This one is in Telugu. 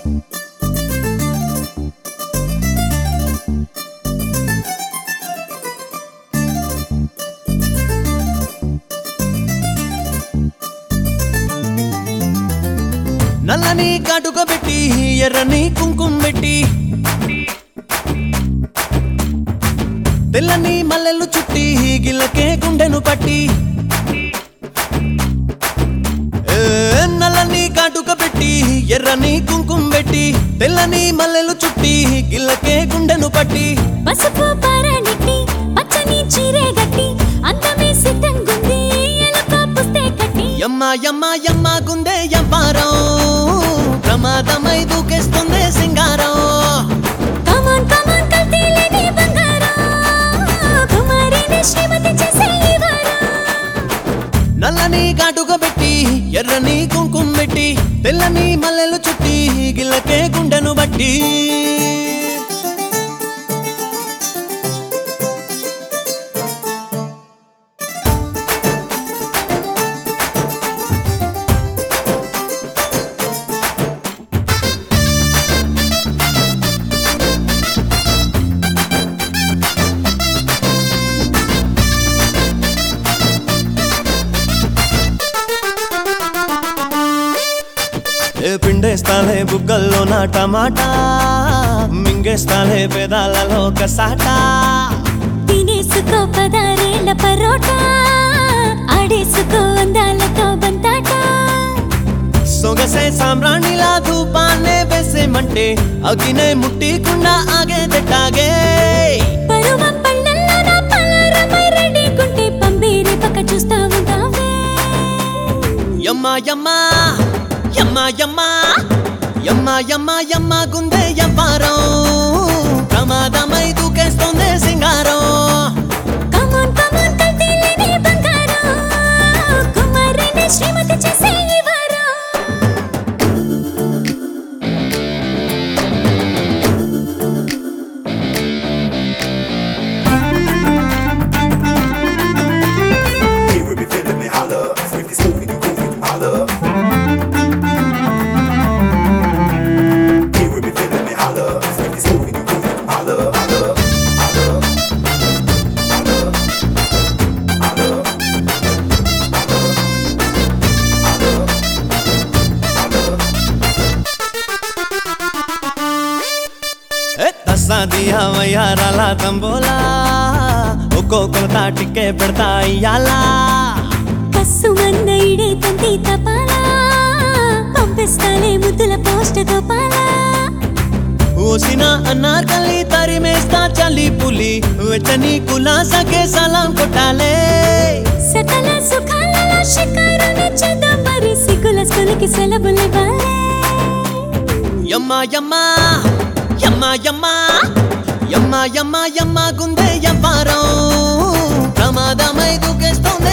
నల్లని కాటుక పెట్టి ఎర్రని కుంకుమ పెట్టి తెల్లని మల్లెలు చుట్టి గిల్లకే గుండెను పట్టి నల్లని కాటుక పెట్టి ఎర్రని కుంకుమ పెట్టి తెల్లని మల్లెలు చుట్టి గిల్లకే గుండెను పట్టి పసుపు పారానిట్టి పచ్చని చీరే గట్టి అందమే సిద్ధంగుంది ఎలుక పుస్తే కట్టి యమ్మ యమ్మ యమ్మ గుందే యవ్వారం ప్రమాదమై దూకేస్తుంది సింగారం కమాన్ కమాన్ కల్తీలేని బంగారం కుమారిని శ్రీమతి చేసే ఈ వారం నల్లని కాటుక పెట్టి ఎర్రని కుంకుమ పెట్టి తెల్లని మల్లెలు చుట్టి గిల్లకే గుండెను బట్టి పిండేస్తాలే బుగ్గల్లో నా టమాటా మింగేస్తాలే పెదాలలో కసాటా తినేసుకో పదారేళ్ళ పరోటా ఆడేసుకో అందాలతో బంతాట సొగసే సామ్రాణిలా ధూపాన్నే వేసేమంటే అగినే ముట్టికుండా ఆగేదెట్టాగే పరువం పళ్ళల్లో నా పలారమై రెడీకుంటే పంబేరే పక్క చూస్తా ఉంటావే యమ్మ యమ్మ యమ్మ యమ్మ యమ్మ యమ్మ యమ్మ గుందే యవ్వారం ప్రమాదమై దూకేస్తుంది సింగారం కమాన్ కమాన్ కల్తీలేని బంగారం కుమారిని శ్రీమతి చేసే ఈ వారం Hey, we be feeling me holler. With this movie, you go with holler. Hey, we be feeling me holler. With this movie, you go with holler, holler, holler, holler, holler, tussar దియా వయ్యారాల తంబోలా ఒక్కొక్కరు తాటికే పెడతా ఇయ్యాలా కస్సు మన్న ఇడే తంతి తపాలా పంపిస్తాలే ముద్దుల పోస్ట్ గోపాల ఓసిన అన్నార్కలి తరిమేస్తా చలి పులి వెచ్చని కులాసకే సలాం కొట్టాలే సకల సుఖాలలో షికారుని చేద్దాం మరి సిగ్గుల స్కూల్కి సెలవులివ్వాలే యమ్మ యమ్మ యమ్మ యమ్మ యమ్మ యమ్మ యమ్మ గుందే యవ్వారం ప్రమాదమై దూకేస్తుంది